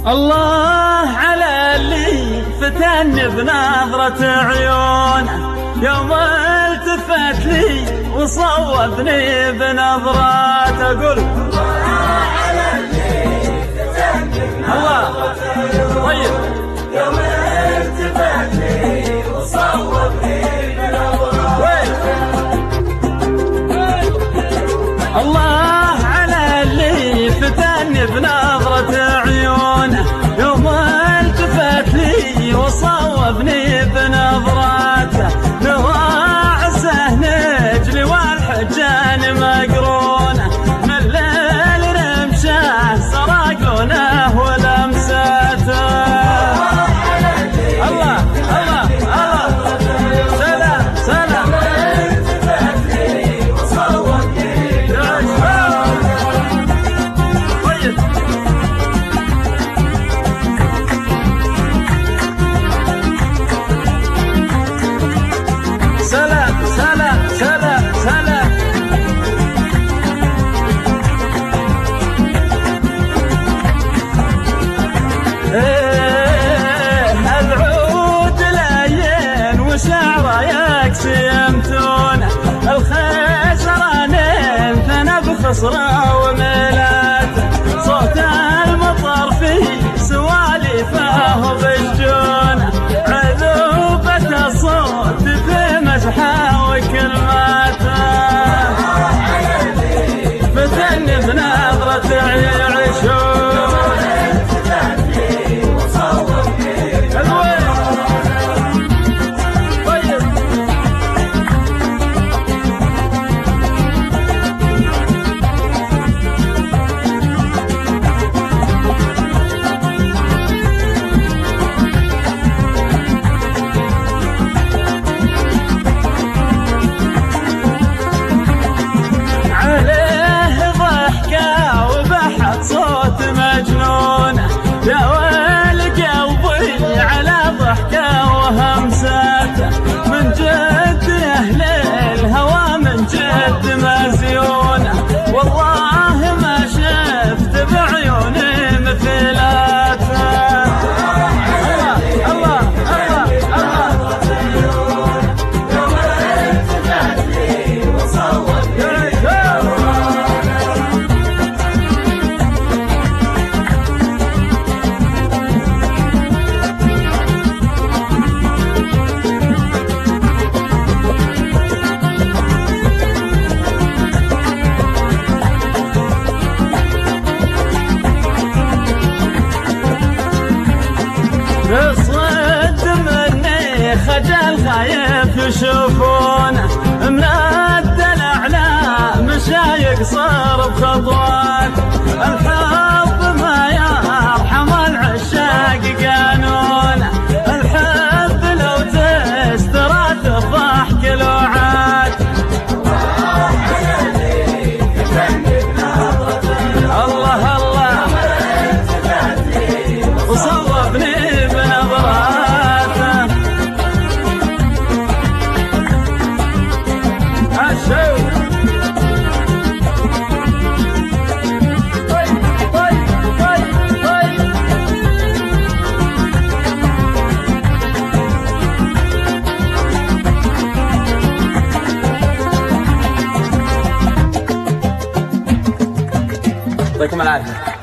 الله على اللي فتني بنظرة عيونه يوم التفت لي وصوبني بنظرات. أقول الله على اللي فتني بنظرة عيونه طيب يوم التفت لي وصوبني بنظرات. الله على اللي فتني بنظرة عيونه يوم التفت لي وصوبني بنظراته. نواعسه نجلي والحجان مقرونه من الليل نمشاه سرقونه ولمساته. الله الله الله سلام سلام سلام سلام سلام سلام. العود لين وشعره يكسي يمتونه الخسرانين ثنى بخسره وميلاته. صوت المطر فيه سواليفه وبشجونه عذوبة الصوت في مزحه وكلماته. فتني بنظرة عيشونه صوت مجنون يا ويل قلبي على ضحكه وهمساته. من جد يا اهل الهوى من جد مزيونه والله ما شفت بعيوني مثلاته. الله الله الله يصد مني خجل خايف يشوفونه من الدلع لا مشى يقصر بخطوات. الحب ما يرحم العشاق قانونه الحب لو تسترى تفضح كلوعات. الله الله وصوبني يعطيكم العافية.